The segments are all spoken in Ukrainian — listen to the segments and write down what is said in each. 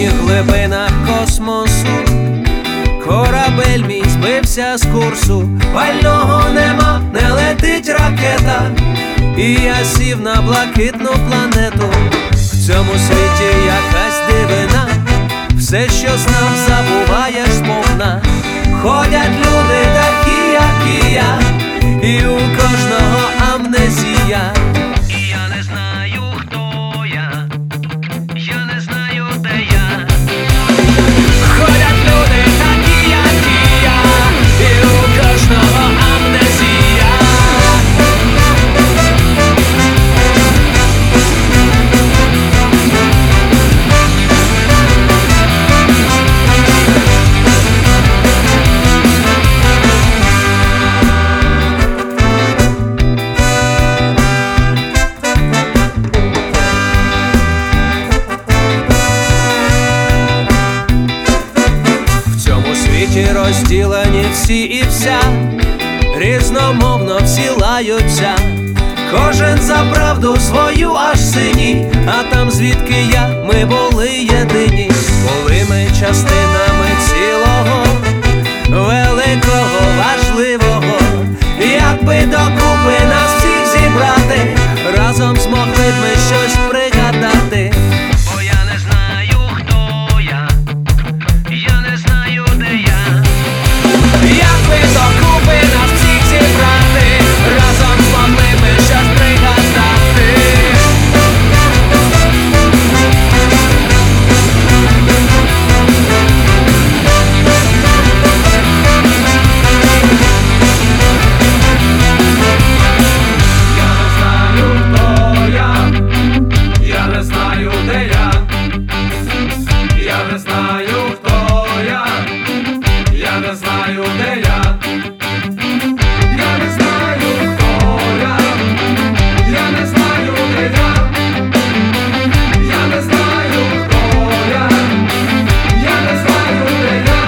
безкрайніх глибинах космосу корабель мій збився з курсу, пального нема, не летить ракета, і я сів на блакитну планету. В цьому світі якась дивина, все, що знав, забуваєш сповна. Ходять люди такі, як і я, і у кожного амнезія. І я не знаю, хто я не знаю, де я. Ходять люди такі, як і я, і у кожного амнезія. Розділені всі і вся, різномовно всі лаються, кожен за правду свою аж сині, а там звідки я, ми були єдині. Були ми частинами цілого, великого, важливого. Якби докупи нас всіх зібрати, разом змогли б ми щось пригадати. Бо я не знаю, хто я не знаю, де я. Якби докупи нас всіх зібрати, разом змогли ми щось пригадати. Я не знаю, хто я не знаю, де я. Я не знаю, хто я не знаю, де я. Я не знаю, хто я не знаю, де я. Я не знаю, хто я не знаю, де я.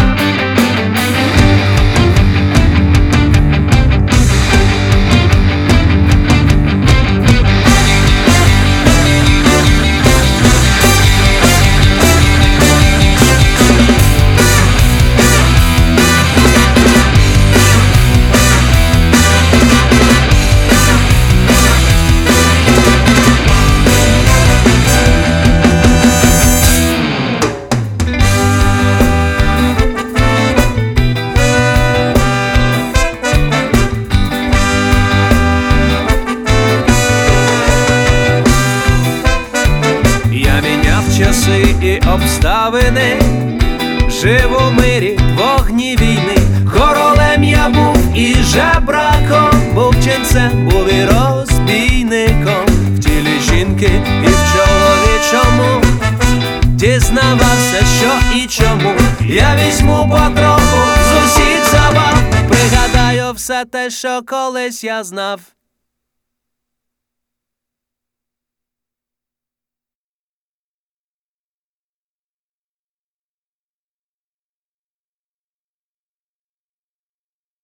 Часи і обставини, жив у мирі, вогні війни. Королем я був і жебраком, був ченцем, був і розбійником. В тілі жінки і в чоловічому дізнавався, що і чому. Я візьму потроху з усіх забав, пригадаю все те, що колись я знав.